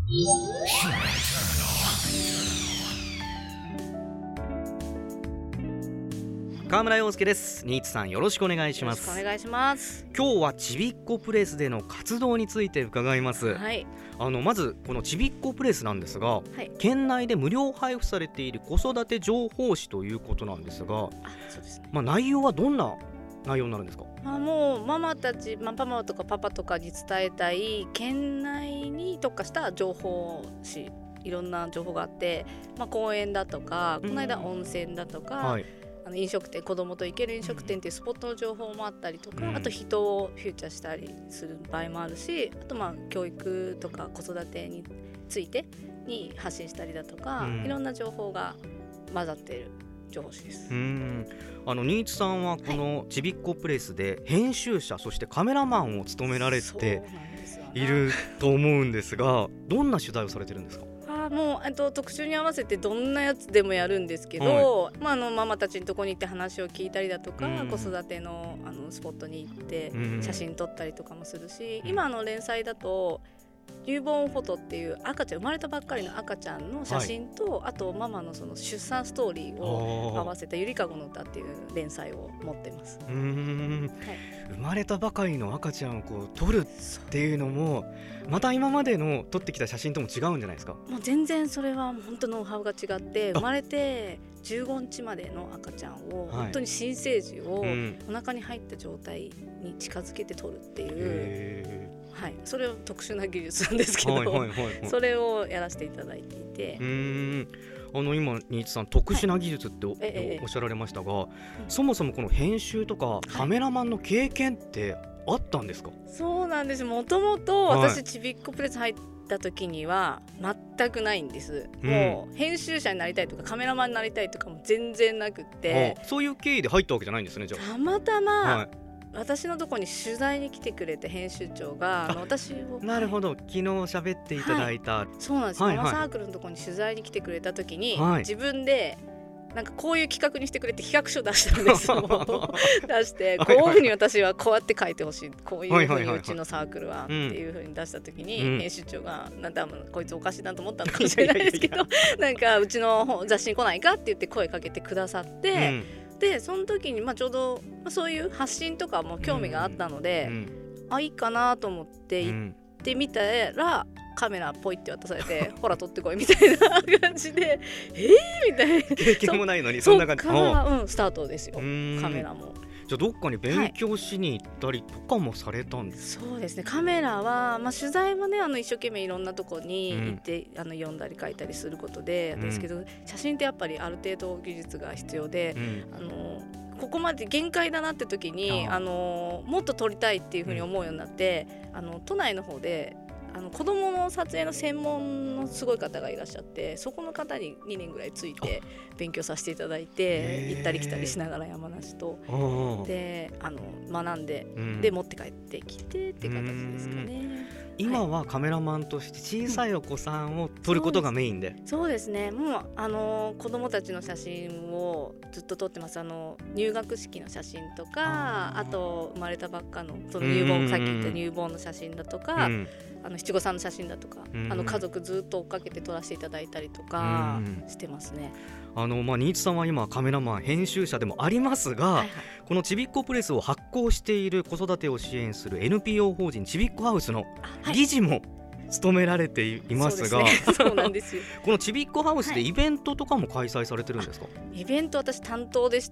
川村陽介です。新津さん、よろしくお願いします。 よろしくお願いします。 今日はちびっこプレスでの活動について伺います。 はい、 まずこのちびっこプレスなんですが、 はい、 県内で無料配布されている子育て情報誌ということなんですが、 そうですね。 内容はどんな内容になるんですか？ もうママたち、ママとかパパとかに伝えたい県内に特化した情報誌、いろんな情報があって、公園だとか、この間温泉だとか、 はい、 飲食店、子供と行ける飲食店っていうスポットの情報もあったりとか、あと人をフューチャーしたりする場合もあるし、あと教育とか子育てについてに発信したりだとか、いろんな情報が混ざっている情報誌です。 新津さんはこのちびっこプレスで編集者、そしてカメラマンを務められていると思うんですが、どんな取材をされてるんですか？ もう特集に合わせてどんなやつでもやるんですけど、ママたちのとこに行って話を聞いたりだとか、子育ての、スポットに行って写真撮ったりとかもするし、今連載だとニューボーンフォトっていう赤ちゃん、生まれたばっかりの赤ちゃんの写真と、あとママのその出産ストーリーを合わせたゆりかごの歌っていう連載を持ってます。 生まれたばかりの赤ちゃんを撮るっていうのもまた今までの撮ってきた写真とも違うんじゃないですか？ もう全然それは本当ノウハウが違って、生まれて15日までの赤ちゃんを本当に新生児をお腹に入った状態に近づけて撮るっていう、それは特殊な技術なんですけど、それをやらせていただいていて、 今新津さん特殊な技術っておっしゃられましたが、そもそもこの編集とかカメラマンの経験ってあったんですか？ そうなんです。もともと私ちびっこプレス入った時には全くないんです。もう編集者になりたいとかカメラマンになりたいとかも全然なくって、 そういう経緯で入ったわけじゃないんですね。じゃあたまたま、私のところに取材に来てくれて編集長が私を、 なるほど、昨日喋っていただいた、 そうなんです。ママサークルのところに取材に来てくれた時に、自分でなんかこういう企画にしてくれって企画書出したんですよ出してこういうふうに私はこうやって書いてほしい、こういうふうにうちのサークルはっていうふうに出した時に、編集長がなんだこいつおかしいなと思ったのかもしれないですけどなんかうちの雑誌に来ないかって言って声かけてくださって、でその時にちょうどそういう発信とかも興味があったので、いいかなと思って行ってみたら、カメラポイって渡されてほら撮ってこいみたいな感じでみたいな、 経験もないのにそんな感じ。 そっからスタートですよ、カメラも。 じゃあどっかに勉強しに行ったりとかもされたんですか？ そうですね。カメラは、取材はね一生懸命いろんなとこに行って、読んだり書いたりすることで、ですけど写真ってやっぱりある程度技術が必要で、ここまで限界だなって時にもっと撮りたいっていうふうに思うようになって、都内の方で子供の撮影の専門のすごい方がいらっしゃって、そこの方に2年ぐらいついて勉強させていただいて、行ったり来たりしながら山梨とで学んで、で持って帰ってきてって形ですかね。 今はカメラマンとして小さいお子さんを撮ることがメインで、 そうですね。もう子供たちの写真をずっと撮ってます。入学式の写真とか、あと生まれたばっかのその入門、さっき言った入門の写真だとか、七五三の写真だとか、家族ずっと追っかけて撮らせていただいたりとかしてますね。 新津さんは今カメラマン編集者でもありますが、このちびっこプレスを発行している子育てを支援する NPO 法人ちびっこハウスの理事も務められていますが、 そうなんですよこのちびっこハウスでイベントとかも開催されてるんですか？ イベント私担当でして、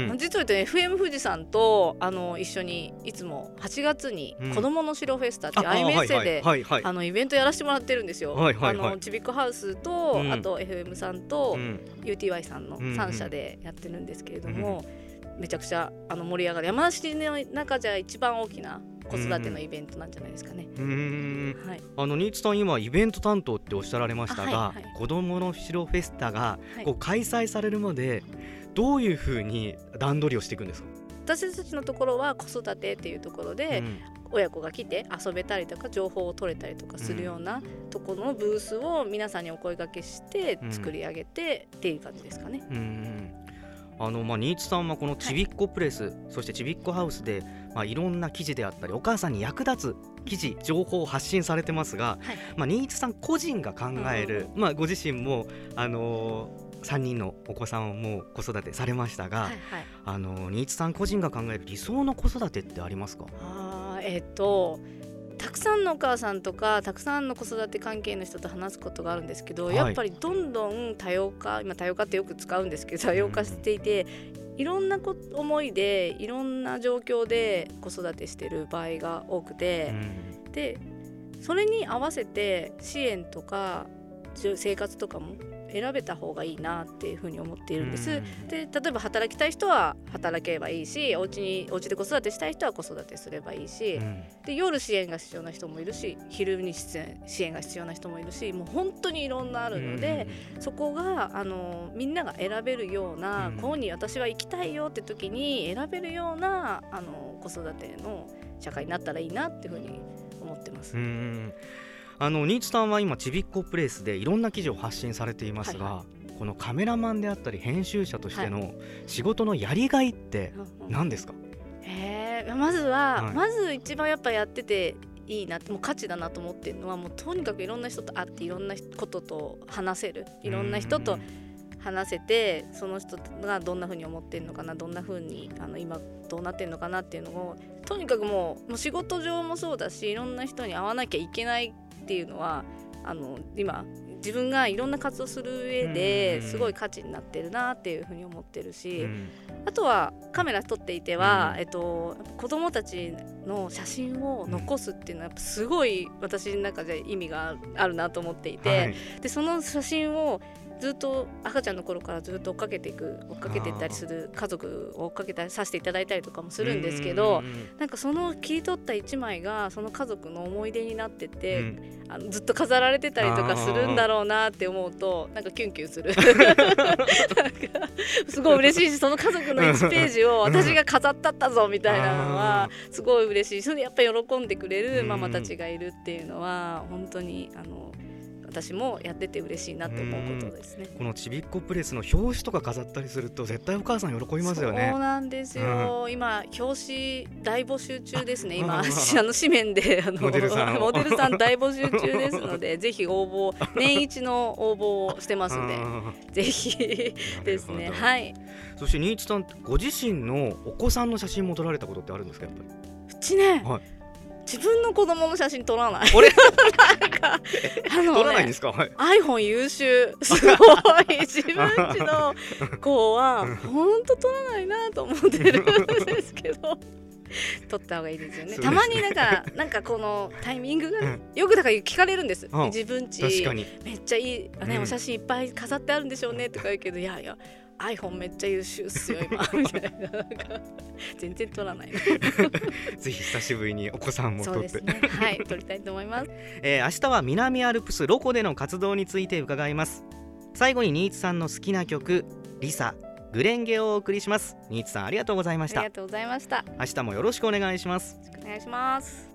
実は言うと FM 富士山と一緒にいつも8月に子どもの城フェスタっていうアイメッセでイベントやらせてもらってるんですよ。ちびっこハウスと、あと FM さんと、UTY さんの3社でやってるんですけれども、めちゃくちゃ盛り上がる、山梨の中じゃ一番大きな子育てのイベントなんじゃないですかね。 新津さん今イベント担当っておっしゃられましたが、子どもの城フェスタが開催されるまでどういうふうに段取りをしていくんですか？ 私たちのところは子育てっていうところで、親子が来て遊べたりとか情報を取れたりとかするようなところのブースを皆さんにお声掛けして作り上げてっていう感じですかね。 新津さんはこのちびっこプレス、そしてちびっこハウスで、いろんな記事であったりお母さんに役立つ記事情報を発信されてますが、新津さん個人が考える、ご自身も、3人のお子さんをもう子育てされましたが、新津さん個人が考える理想の子育てってありますか？ たくさんのお母さんとかたくさんの子育て関係の人と話すことがあるんですけど、やっぱりどんどん多様化、今多様化ってよく使うんですけど多様化していて、いろんな思いでいろんな状況で子育てしてる場合が多くて、でそれに合わせて支援とか生活とかも選べた方がいいなっていうふうに思っているんです。で例えば働きたい人は働けばいいし、お家で子育てしたい人は子育てすればいいし、で夜支援が必要な人もいるし、昼に支援が必要な人もいるし、もう本当にいろんなあるので、そこがみんなが選べるような、ここに私は行きたいよって時に選べるような子育ての社会になったらいいなっていうふうに思ってます。 新津さんは今ちびっこプレイスでいろんな記事を発信されていますが、このカメラマンであったり編集者としての仕事のやりがいって何ですか？ まず一番やっぱやってていいなって、もう価値だなと思ってるのは、もうとにかくいろんな人と会っていろんなことと話せる、いろんな人と話せて、その人がどんな風に思ってるのかな、どんな風に今どうなってるのかなっていうのをとにかくもう仕事上もそうだし、いろんな人に会わなきゃいけないっていうのは今自分がいろんな活動する上ですごい価値になってるなっていうふうに思ってるし、あとはカメラ撮っていては、子どもたちの写真を残すっていうのはやっぱすごい私の中で意味があるなと思っていて、でその写真をずっと赤ちゃんの頃からずっと追っかけていったりする家族を追っかけたりさせていただいたりとかもするんですけど、なんかその切り取った一枚がその家族の思い出になってて、ずっと飾られてたりとかするんだろうなって思うとなんかキュンキュンするなんかすごい嬉しいし、その家族の1ページを私が飾ったったぞみたいなのはすごい嬉しい。それでやっぱり喜んでくれるママたちがいるっていうのは本当に私もやってて嬉しいなって思うことですね。 このちびっこプレスの表紙とか飾ったりすると絶対お母さん喜びますよね。 そうなんですよ、今表紙大募集中ですね。今紙面でモデルさん大募集中ですのでぜひ年一の応募をしてますのでぜひですね。はい。 そして新津さんご自身のお子さんの写真も撮られたことってあるんですか？やっぱりうちね、自分の子供の写真撮らない。なんか撮らないんですか？ iPhone 優秀すごい自分ちの子は本当撮らないなと思ってるんですけど撮った方がいいですよね。たまになんかこのタイミングがよくだから聞かれるんです。自分ちめっちゃいい、お写真いっぱい飾ってあるんでしょうねとか言うけど、いやiPhone めっちゃ優秀っすよ今みたいな、全然撮らないぜひ久しぶりにお子さんも撮って、 そうですね、はい、撮りたいと思います。 明日は南アルプスロコでの活動について伺います。最後に新津さんの好きな曲リサグレンゲをお送りします。新津さんありがとうございました。 ありがとうございました。 明日もよろしくお願いします。 よろしくお願いします。